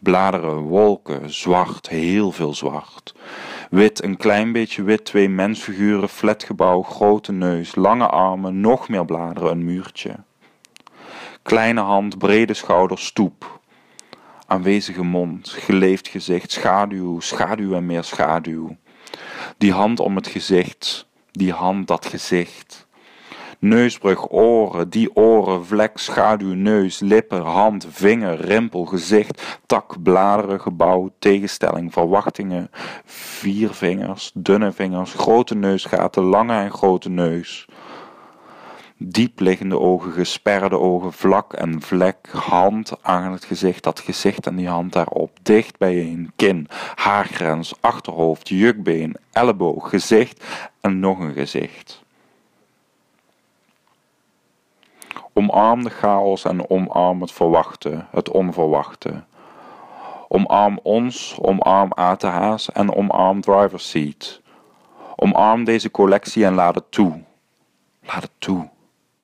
Bladeren, wolken, zwart, heel veel zwart. Wit, een klein beetje wit, 2 mensfiguren, flatgebouw, grote neus, lange armen, nog meer bladeren, een muurtje. Kleine hand, brede schouders, stoep. Aanwezige mond, geleefd gezicht, schaduw, schaduw en meer schaduw. Die hand om het gezicht, die hand, dat gezicht. Neusbrug, oren, die oren, vlek, schaduw, neus, lippen, hand, vinger, rimpel, gezicht, tak, bladeren, gebouw, tegenstelling, verwachtingen, 4 vingers, dunne vingers, grote neusgaten, lange en grote neus. Diep liggende ogen, gesperde ogen, vlak en vlek, hand aan het gezicht, dat gezicht en die hand daarop, dicht bijeen, kin, haargrens, achterhoofd, jukbeen, elleboog, gezicht en nog een gezicht. Omarm de chaos en omarm het verwachte, het onverwachte. Omarm ons, omarm ATH's en omarm driver's seat. Omarm deze collectie en laat het toe. Laat het toe.